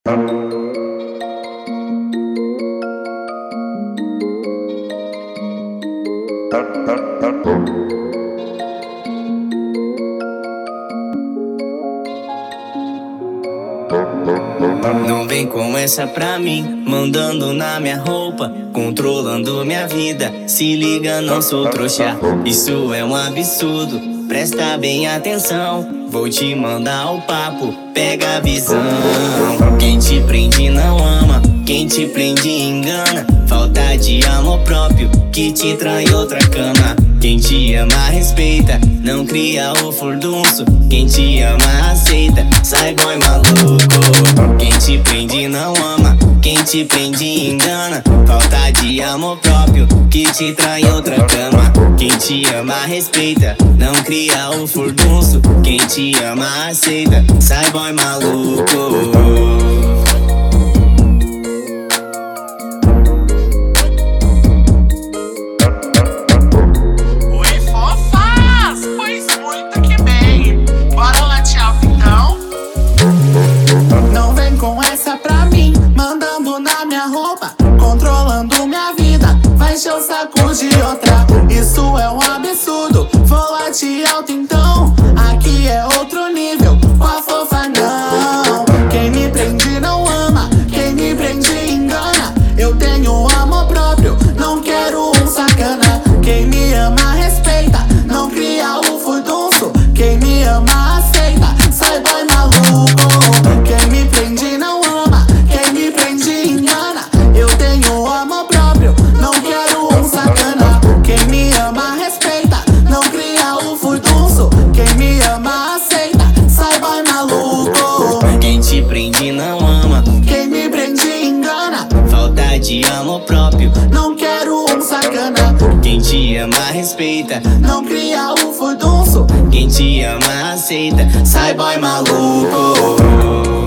Não vem com essa pra mim, mandando na minha roupa, controlando minha vida. Se liga, não sou trouxa, isso é um absurdo. Presta bem atenção, vou te mandar o papo, pega a visão. Quem te prende não ama, quem te prende engana. Falta de amor próprio, que te trai outra cama. Quem te ama respeita, não cria o furdunço. Quem te ama aceita, sai boy maluco. Quem te prende não ama, quem te prende engana. Falta de amor próprio, que te trai outra cama. Quem te ama respeita, não cria o furdunço. Quem te ama aceita, sai boy maluco. Controlando minha vida, vai encher o saco de outra. Isso é um absurdo, vou lá te alto então. Aqui é outro nível, com a fofa não. Quem me prende não ama, quem me prende engana. Eu tenho amor próprio, não quero um sacana. Quem me ama respeita, não cria o furdunço. Quem me ama aceita, sai boy maluco. Quem me prende não ama, quem me prende engana. Eu tenho amor próprio, não quero um sacana. Quem me ama respeita, não cria o furdunço. Quem me ama aceita, sai boy maluco. Quem te prende não ama, quem me prende engana. Falta de amor próprio, não quero um sacana. Quem te ama respeita, não cria o furdunço. Quem te ama aceita, sai boy maluco.